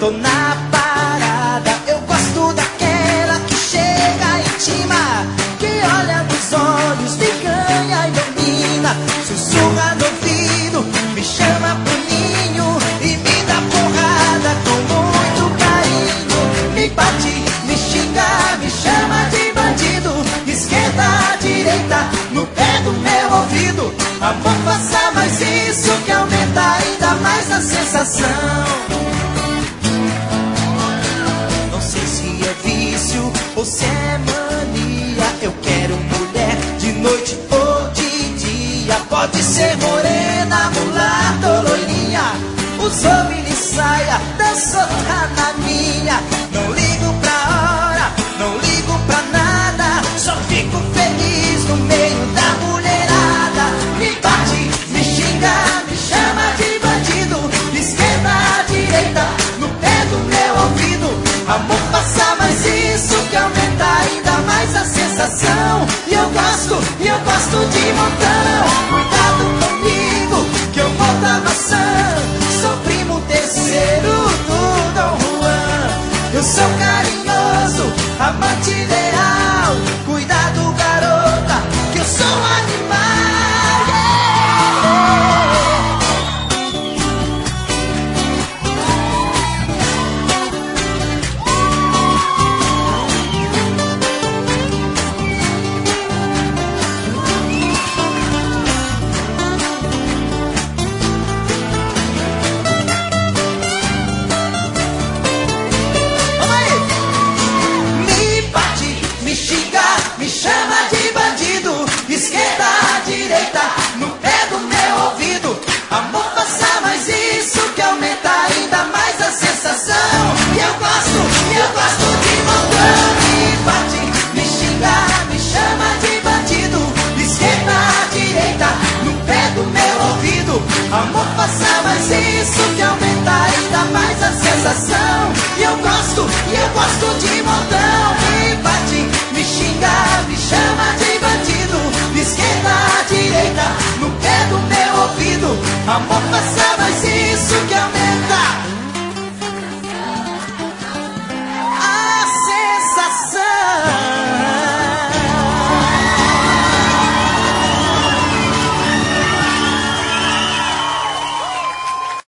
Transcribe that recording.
tô na parada. Eu gosto daquela que chega e intima, que olha nos olhos, me ganha e domina, sussurra no ouvido, me chama pro ninho e me dá porrada com muito carinho. Me bate, me xinga, me chama de bandido, esquerda, direita, no pé do meu ouvido. Amor, faça mais isso que aumenta ainda mais a sensação. Não sei se é vício ou se é mania. Eu quero mulher de noite ou de dia. Pode ser morena, mulata ou loirinha, usou mini saia, dançou na minha. Não ligo pra hora, não ligo pra nada, só fico feliz no meio da mulherada. Me bate, me xinga, me chama de bandido, esquerda, direita, no pé do meu ouvido. Amor, faça mais isso que aumenta ainda mais a sensação. E eu gosto de montão. Cuidado comigo, que eu vou dar maçã. Sou primo terceiro do Dom Juan. Eu sou carinhoso, amante leal. Cuidado, garota, que eu sou animal. Me chama de bandido, esquerda, direita, no pé do meu ouvido. Amor, faça mais isso que aumenta ainda mais a sensação. E eu gosto de montão. Me bate, me xinga, me chama de bandido, esquerda, direita, no pé do meu ouvido. Amor, faça mais isso que aumenta ainda mais a sensação. E eu gosto de